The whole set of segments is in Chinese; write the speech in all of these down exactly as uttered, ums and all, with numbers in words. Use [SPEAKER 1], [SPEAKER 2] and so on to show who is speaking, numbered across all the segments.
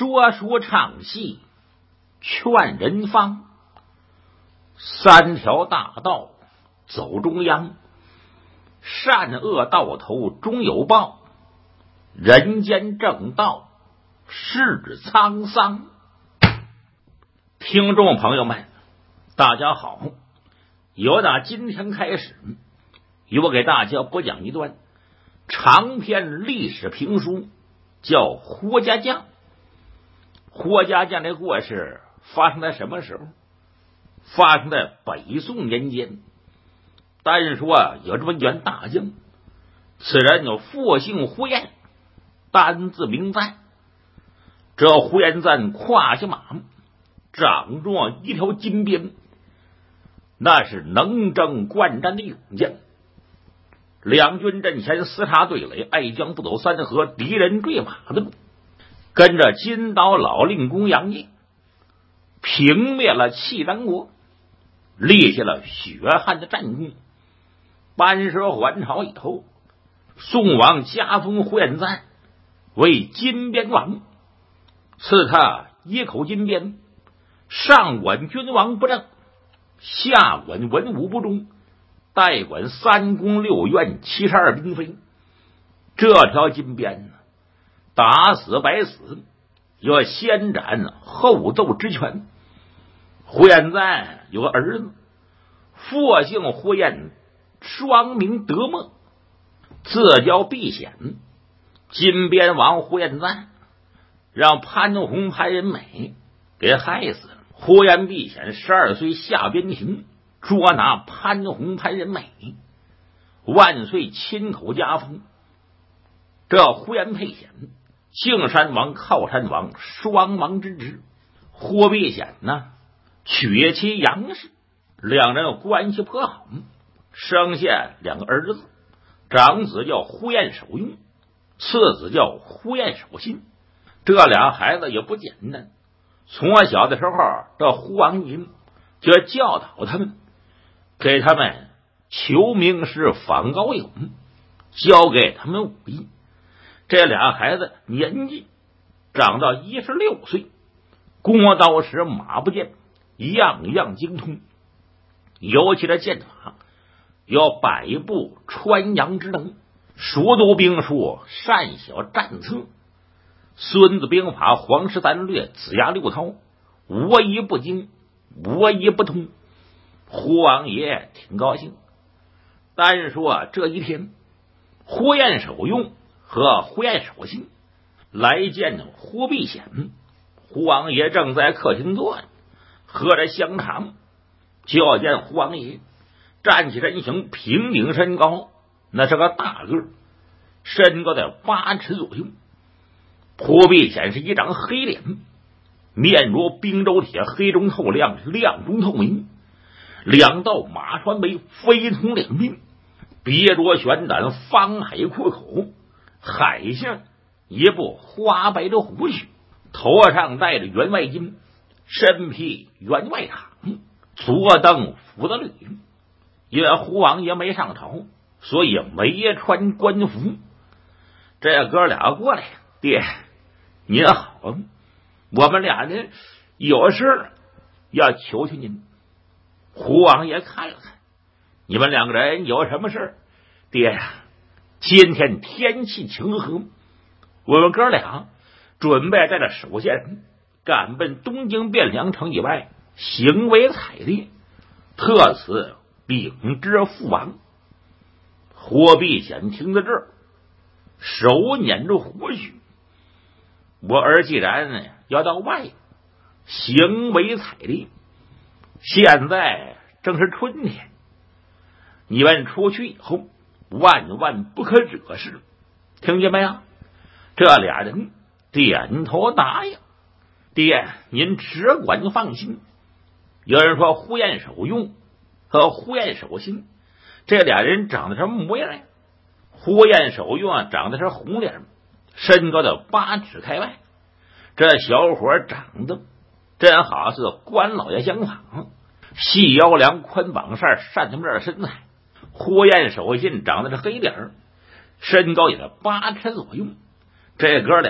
[SPEAKER 1] 说书唱戏劝人方，三条大道走中央，善恶到头终有报，人间正道是沧桑。听众朋友们，大家好，由打今天开始，由我给大家播讲一段长篇历史评书，叫《霍家将》。霍家将这故事发生在什么时候？发生在北宋年间。单说有这么一员大将，此人有父姓呼延，单字名赞。这呼延赞胯下马，掌着一条金鞭，那是能征惯战的勇将。两军阵前厮杀对垒，爱将不走三河，敌人坠马的路，跟着金刀老令公杨业平灭了契丹国，立下了血汗的战功。班师还朝以后，宋王加封呼延赞为金鞭王，赐他一口金鞭，上管君王不正，下管文武不忠，代管三宫六院七十二嫔妃。这条金鞭呢，打死白死，有先斩后奏之权。呼延赞有个儿子，父姓呼延，双名德默，字叫避显。金鞭王呼延赞让潘洪潘仁美给害死了。呼延避显十二岁下边庭，捉拿潘洪潘仁美，万岁亲口加封。这呼延沛显庆山王靠山王双王之职，霍避显呢娶妻杨氏，两人关系颇好，生下两个儿子，长子叫呼延守用，次子叫呼延守信。这俩孩子也不简单，从小的时候，这呼王爷就教导他们，给他们求名师访高友，教给他们武艺。这俩孩子年纪长到一十六岁，弓刀石马不见，样样精通。尤其这剑法有百步穿杨之能，熟读兵书，善晓战策。孙子兵法、黄氏三略、子牙六韬，无一不精，无一不通。呼王爷挺高兴。单说这一天，呼延守用和呼延守信来见呼避显。呼王爷正在客厅坐着，喝着香肠，就见呼王爷站起身形，平顶身高，那是个大个，身高在八尺左右。呼避显是一张黑脸，面如冰州铁，黑中透亮，亮中透明，两道马川眉飞通两鬓，鼻着悬胆，方海阔口，海下一部花白的胡须，头上戴着员外巾，身披员外裳，左蹬斧子履。因为呼王爷没上朝，所以没穿官服。这哥俩过来，爹您好，我们俩人有事要求求您。呼王爷看了看，你们两个人有什么事？爹呀，今天天气晴和，我们哥俩准备在这首县赶奔东京汴梁城以外，行为采猎，特此禀知父王。霍避显听到这儿，手捻着胡须，我儿既然要到外行为采猎，现在正是春天，你们出去以后万万不可惹事，听见没有？这俩人点头答应。爹您只管放心。有人说呼延守用和呼延守信这俩人长得什么模样呀？呼延守用长得是红脸，身高的八尺开外，这小伙长得真好是关老爷相仿，细腰梁，宽膀扇，扇子面身材。呼延守信长得是黑脸，身高也是八尺左右。这哥俩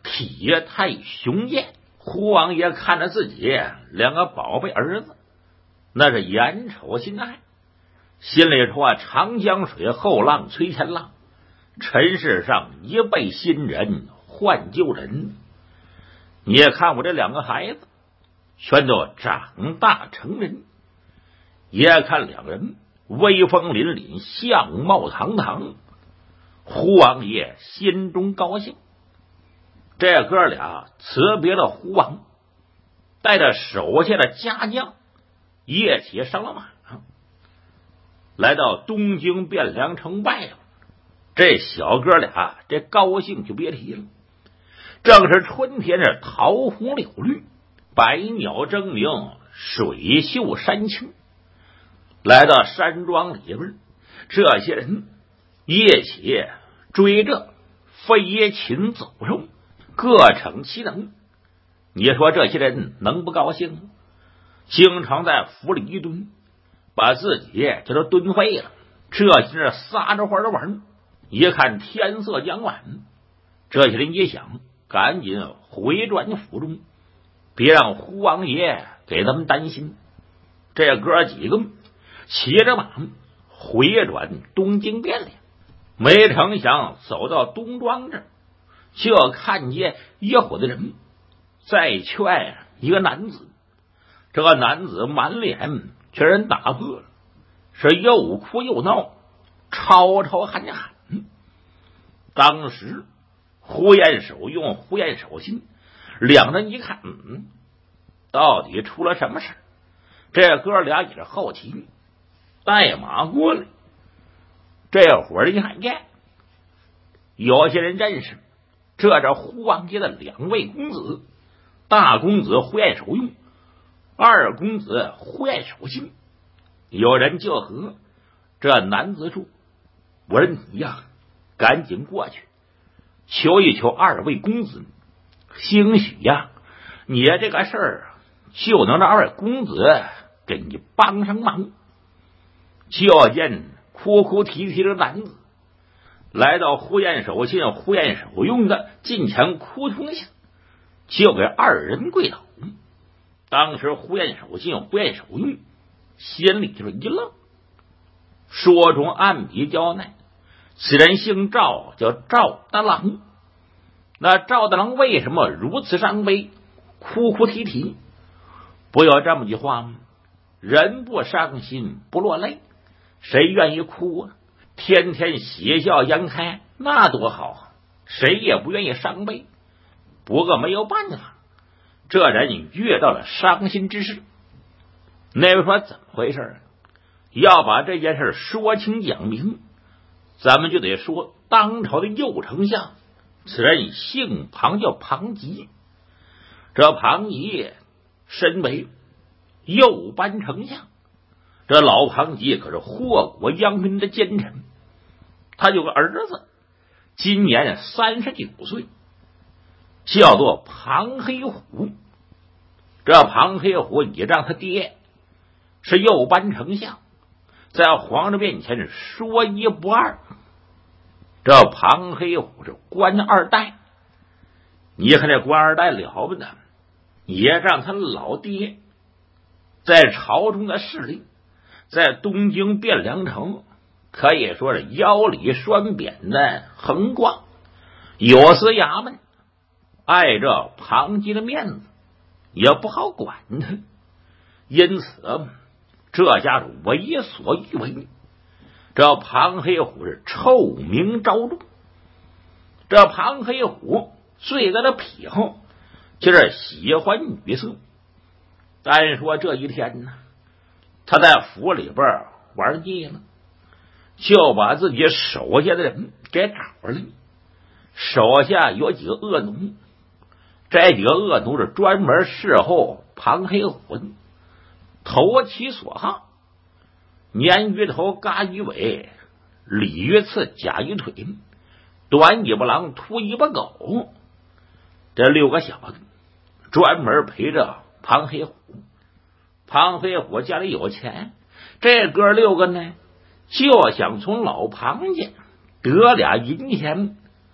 [SPEAKER 1] 体态雄健。胡王爷看着自己两个宝贝儿子，那是眼瞅心爱，心里说啊，长江水后浪推前浪，尘世上一辈新人换旧人。你也看我这两个孩子全都长大成人，也看两人威风凛凛，相貌堂堂。胡王爷心中高兴，这哥俩辞别了胡王，带着手下的家将一起上了马，来到东京汴梁城外头。这小哥俩这高兴就别提了，正是春天是桃红柳绿，百鸟争鸣，水秀山清。来到山庄里边，这些人一起追着飞禽走兽，各逞其能。你说这些人能不高兴吗？经常在府里一蹲，把自己就都蹲废了。这些人撒着欢的玩，一看天色将晚，这些人一想，赶紧回转府中，别让胡王爷给他们担心。这哥几个骑着马回转东京汴梁，没成想走到东庄这儿，就看见一伙的人在劝一个男子。这个男子满脸全人打破了，是又哭又闹，吵吵喊喊。当时胡彦守用胡彦守心，两人一看，嗯，到底出了什么事？这哥俩也是好奇，带马过来。这会儿一看见有些人认识，这是胡王爷的两位公子，大公子胡彦守用，二公子胡彦守心。有人就和这男子说：“我说你呀，赶紧过去求一求二位公子，兴许呀，你这个事儿就能让二公子给你帮上忙。”就见哭哭啼啼的男子来到胡彦守信、胡彦守用的近前，哭通下，就给二人跪倒。当时胡彦守信、胡彦守用心里就是一愣，说中暗笔交代，此人姓赵，叫赵大郎。那赵大郎为什么如此伤悲，哭哭啼啼？不有这么句话吗？人不伤心不落泪，谁愿意哭啊？天天喜笑颜开，那多好啊！谁也不愿意伤悲。不过没有办法，这人遇到了伤心之事。那位说怎么回事？要把这件事说清讲明，咱们就得说当朝的右丞相，此人姓庞，叫庞吉。这庞吉身为右班丞相，这老庞吉可是祸国殃民的奸臣。他有个儿子，今年三十九岁，叫做庞黑虎。这庞黑虎也让他爹是右班丞相，在皇上面前是说一不二。这庞黑虎是官二代，你看这官二代了不得，也让他老爹在朝中的势力，在东京汴梁城可以说是腰里拴扁的横挂，有司衙门碍着庞吉的面子也不好管他，因此这家是为所欲为。这庞黑虎是臭名昭著。这庞黑虎最大的癖好就是喜欢女色。单说这一天呢，他在府里边玩腻了，就把自己手下的人给找来。手下有几个恶奴，这几个恶奴是专门侍候庞黑虎的，投其所好，鲶鱼头、嘎鱼尾、鲤鱼刺、甲鱼腿、短尾巴狼、秃尾巴狗，这六个小子专门陪着庞黑虎。庞黑虎家里有钱，这哥六个呢就想从老庞家得俩银钱，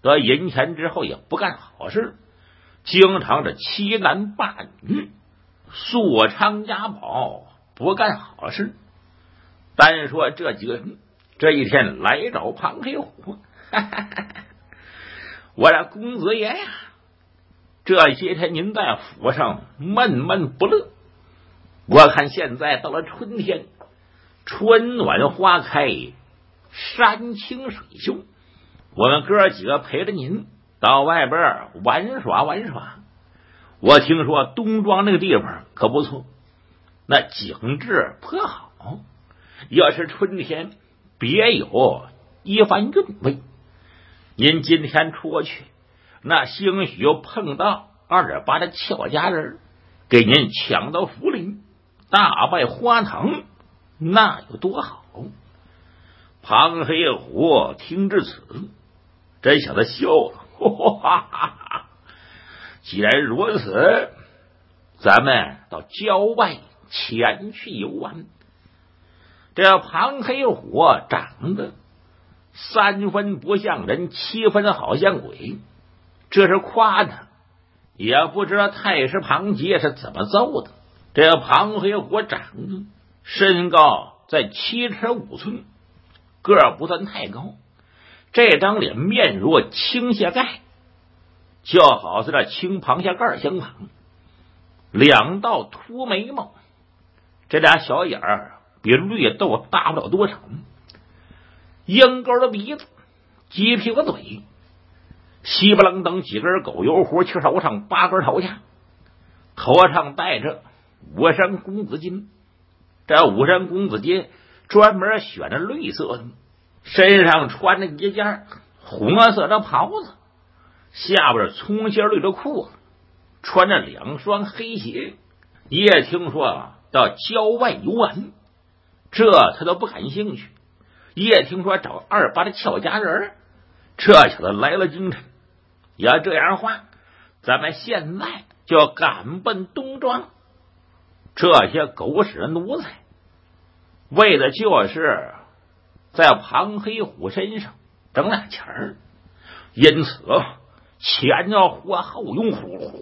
[SPEAKER 1] 得银钱之后也不干好事，经常这欺男霸女，素娼家宝，不干好事。单说这几个人这一天来找庞黑虎，哈哈哈哈，我这公子爷呀，这些天您在府上闷闷不乐，我看现在到了春天，春暖花开，山清水秀，我们哥几个陪着您到外边玩耍玩耍。我听说东庄那个地方可不错，那景致颇好，要是春天别有一番韵味。您今天出去，那兴许又碰到二八的俏佳人，给您抢到福林，大败花堂，那有多好？庞黑虎听至此，真想他笑了，哈哈哈！既然如此，咱们到郊外前去游玩。这庞黑虎长得三分不像人，七分好像鬼，这是夸他，也不知道太师庞杰是怎么揍的。这庞黑虎长得身高在七尺五寸，个儿不算太高，这张脸面如青蟹盖，就好似这青螃蟹盖相旁，两道凸眉毛，这俩小眼儿比绿豆大不了多少，鹰钩的鼻子，鸡屁股嘴，稀不楞登几根狗油胡气头上八根头下，头上戴着五山公子巾，这五山公子巾专门选着绿色的，身上穿着一件红色的袍子，下边葱心绿的裤子，穿着两双黑鞋。也听说到郊外游玩，这他都不感兴趣。也听说找二八的俏佳人，这小子来了精神。要这样的话，咱们现在就要赶奔东庄。这些狗屎奴才为的就是在庞黑虎身上整俩钱儿，因此前要活后用，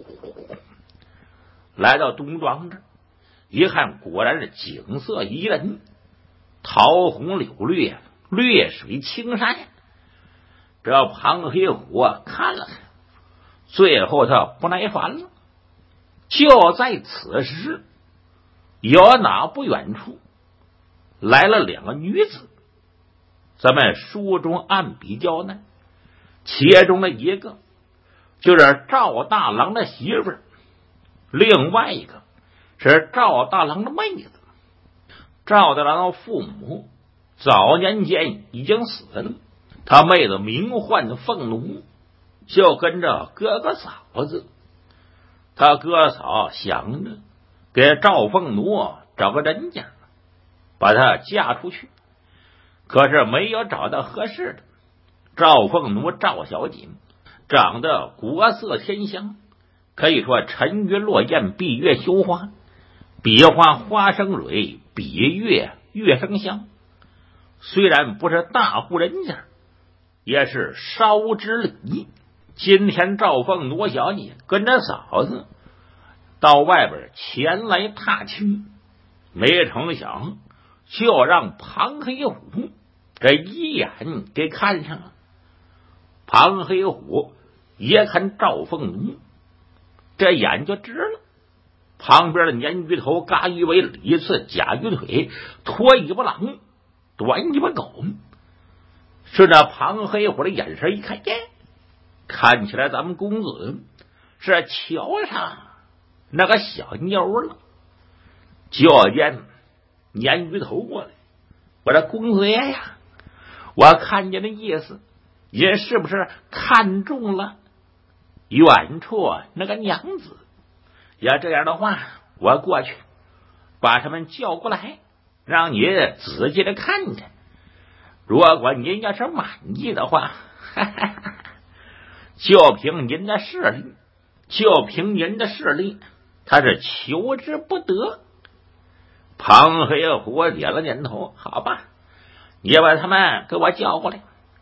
[SPEAKER 1] 来到东庄这一看，果然是景色宜人，桃红柳绿，绿水青山。这庞黑虎看了看，最后他不耐烦了。就在此时，有哪不远处来了两个女子，咱们书中按笔交代，其中的一个就是赵大郎的媳妇儿，另外一个是赵大郎的妹子。赵大郎的父母早年间已经死了，他妹子名唤凤奴，就跟着哥哥嫂子。他哥嫂想着给赵凤奴找个人家，把她嫁出去，可是没有找到合适的。赵凤奴赵小姐长得国色天香，可以说沉鱼落雁，闭月羞花，比花花生蕊，比月月生香。虽然不是大户人家，也是烧之礼。今天赵凤奴小姐跟着嫂子到外边前来踏青，没成想就让庞黑虎这一眼给看上了。庞黑虎一看赵凤奴，这眼就直了。旁边的鲶鱼头、嘎鱼尾、李次、甲鱼腿、拖尾巴狼、短尾巴狗，顺着庞黑虎的眼神一看，耶，看起来咱们公子是瞧上那个小妞了。就见鲶鱼头过来，我这公子爷呀，我看见的意思，也是不是看中了远处那个娘子？要这样的话，我过去把他们叫过来，让你仔细的看看。如果您要是满意的话，哈哈哈，就凭您的势力，就凭您的势力，他是求之不得。庞黑虎点了点头，好吧，你把他们给我叫过来。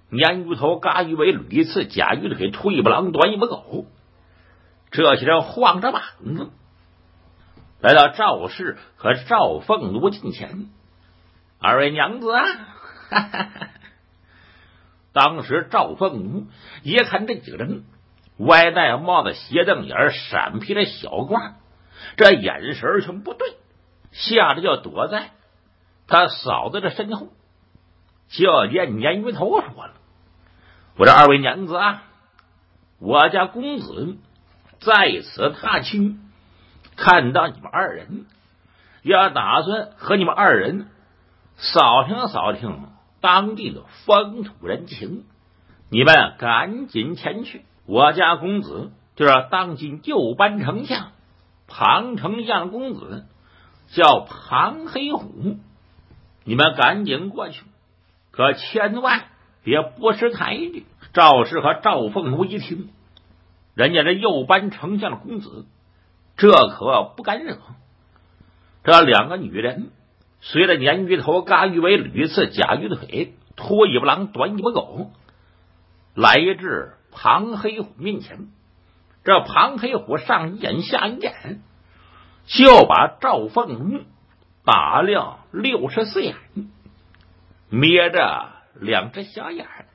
[SPEAKER 1] 年鱼头、嘎鱼尾、屡次甲鱼腿、秃一不狼、短一不狗，这些人晃着膀子来到赵氏和赵凤奴近前。二位娘子啊，哈哈哈！当时赵凤奴一看这几个人，歪戴帽子、斜瞪眼、闪披着小褂，这眼神全不对，吓得就躲在他嫂子的身后。就见年鱼头说了：“我这二位娘子啊，我家公子在此踏青，看到你们二人，也打算和你们二人扫听扫听当地的风土人情，你们赶紧前去。我家公子就是当今右班丞相庞丞相公子，叫庞黑虎，你们赶紧过去，可千万别不识抬举。”赵氏和赵凤奴一听，人家这右班丞相的公子，这可不敢惹。这两个女人随着年鱼头、嘎鱼尾、屡次甲鱼腿、秃尾巴狼、短尾巴狗来至庞黑虎面前。这庞黑虎上一眼下一眼，就把赵凤奴打量六十四眼，眯着两只小眼儿，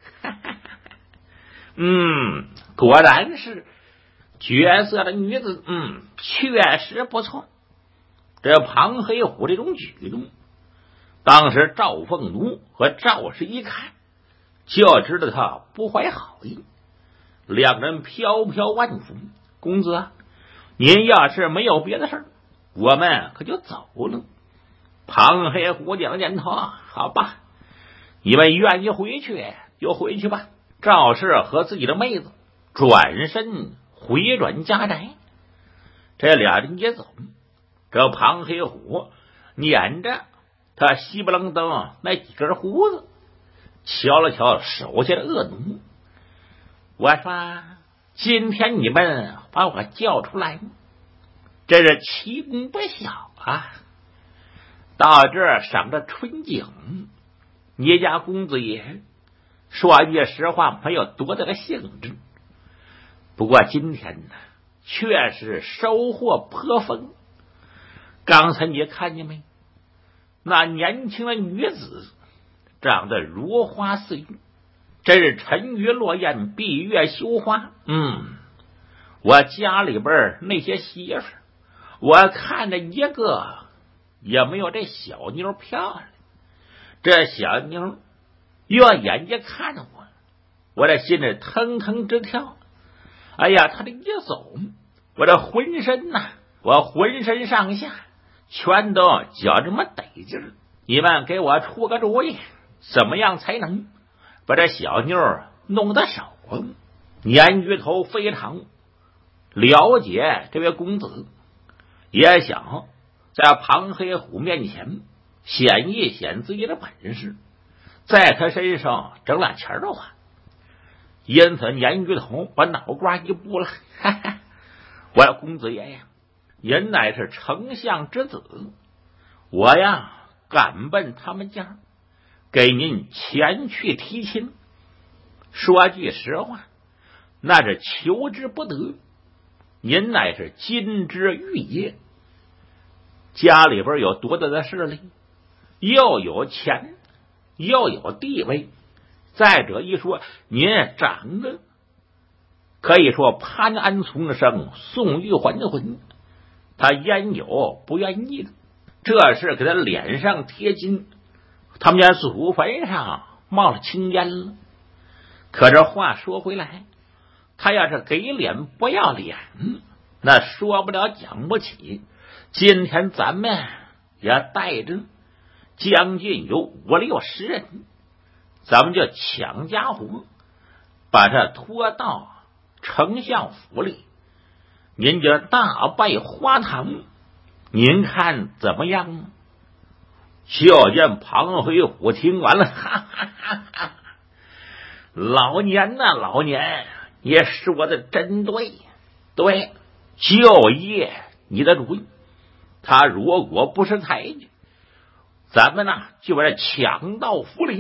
[SPEAKER 1] 嗯，果然是绝色的女子，嗯，确实不错。这庞黑虎这种举动，当时赵凤奴和赵氏一看，就知道他不怀好意。两人飘飘万福：“公子啊，您要是没有别的事儿，我们可就走了。”庞黑虎点了点头：“好吧，你们愿意回去就回去吧。”赵氏和自己的妹子转身回转家宅，这俩人也走。这庞黑虎撵着他稀不楞登那几根胡子，瞧了瞧手下的恶奴，我说：“今天你们把我叫出来，这是奇功不小啊！到这儿赏着春景，你家公子爷说句实话，没有多大的兴致。不过今天呢，确实收获颇丰。刚才你看见没？那年轻的女子长得如花似玉，真是沉鱼落雁，闭月羞花。嗯，我家里边那些媳妇，我看着一个也没有这小妞漂亮。这小妞越眼睛看着我，我这心里腾腾直跳。哎呀，他这一走，我这浑身呐、啊，我浑身上下全都觉这么得劲儿。你们给我出个主意，怎么样才能把这小妞弄得手？年鱼头非常了解这位公子，也想在庞黑虎面前显一显自己的本事，在他身上整俩钱的话。因此年鱼头把脑瓜一拨了，哈哈，我要公子爷呀，您乃是丞相之子，我呀赶奔他们家，给您前去提亲。说句实话，那是求之不得。您乃是金枝玉叶，家里边有多大的势力，又有钱，又有地位。再者一说，您长得可以说潘安从生，宋玉环魂，他焉有不愿意的？这是给他脸上贴金，他们家祖坟上冒了青烟了。可这话说回来，他要是给脸不要脸，那说不了讲不起。今天咱们也带着将近有五六十人，咱们就抢家伙，把他拖到丞相府里，您就大拜花堂，您看怎么样呢？就见庞飞虎听完了，哈哈哈哈！老年呐、啊，老年，你说的真对，对，就业你的主意。他如果不是抬举，咱们呢就把他抢到府里，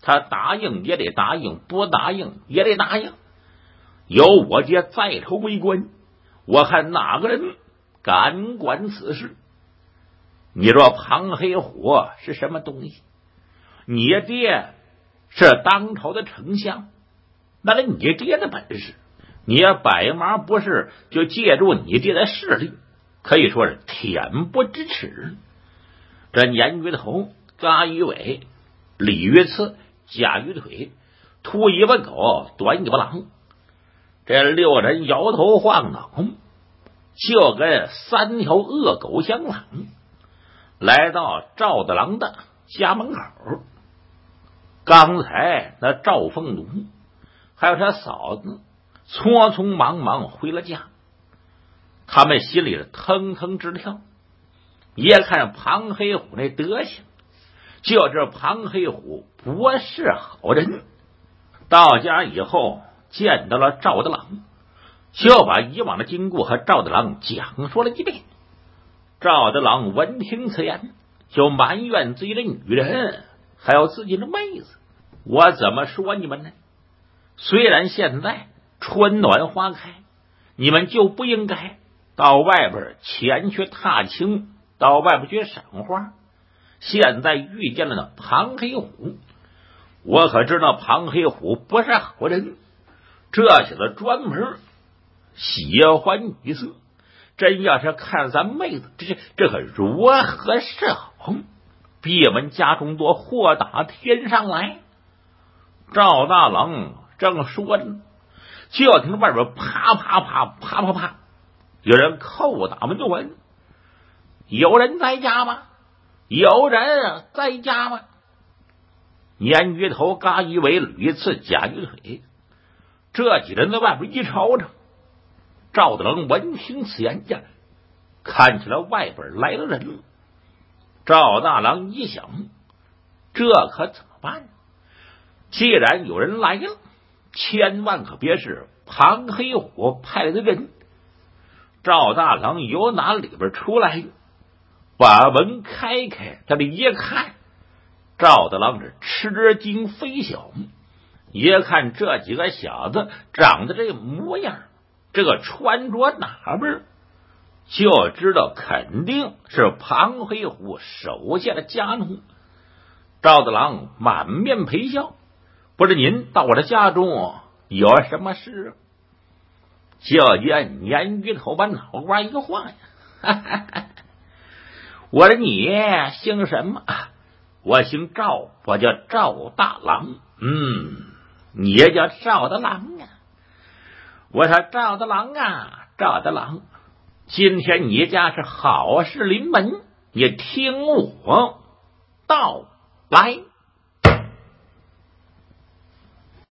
[SPEAKER 1] 他答应也得答应，不答应也得答应。有我爹在头为官，我看哪个人敢管此事？你说庞黑虎是什么东西？你爹是当朝的丞相，那是你爹的本事，你也百忙不是就借助你爹的势力，可以说是恬不知耻。这年鱼头、嘎鱼尾、鲤鱼刺、甲鱼腿、秃尾巴狗、短尾巴狼，这六人摇头晃脑，就跟三条恶狗相狼，来到赵大郎的家门口。刚才那赵凤奴还有他嫂子匆匆忙忙回了家，他们心里腾腾直跳，也看庞黑虎那德行，就知庞黑虎不是好人。到家以后见到了赵大郎，就把以往的经过和赵大郎讲说了一遍。赵大郎闻听此言，就埋怨自己的女人还有自己的妹子，我怎么说你们呢？虽然现在春暖花开，你们就不应该到外边前去踏青，到外边去赏花。现在遇见了那庞黑虎，我可知道庞黑虎不是好人，这小子专门喜欢女色，真要是看咱妹子，这这可如何是好？比我们家中多祸打天上来。赵大郎正说着，就听外边啪啪啪啪啪啪，有人叩打门就问：有人在家吗？有人在家吗？鲶鱼头、嘎鱼尾、驴刺、甲鱼腿，这几人在外边一瞅瞅。赵大郎闻听此言呀，看起来外边来了人。赵大郎一想，这可怎么办？既然有人来了，千万可别是庞黑虎派来的人。赵大郎由哪里边出来，把门开开，这里一看，赵大郎是吃惊非小，一看这几个小子长得这模样，这个穿着打扮，就知道肯定是庞黑虎手下的家奴。赵大郎满面陪笑，不知您到我的家中有什么事？就见鲶鱼头把脑瓜一晃呀，哈哈哈，我说你姓什么？我姓赵，我叫赵大郎。嗯，你也叫赵大郎啊？我说赵大郎啊，赵大郎，今天你家是好事临门，你听我道来。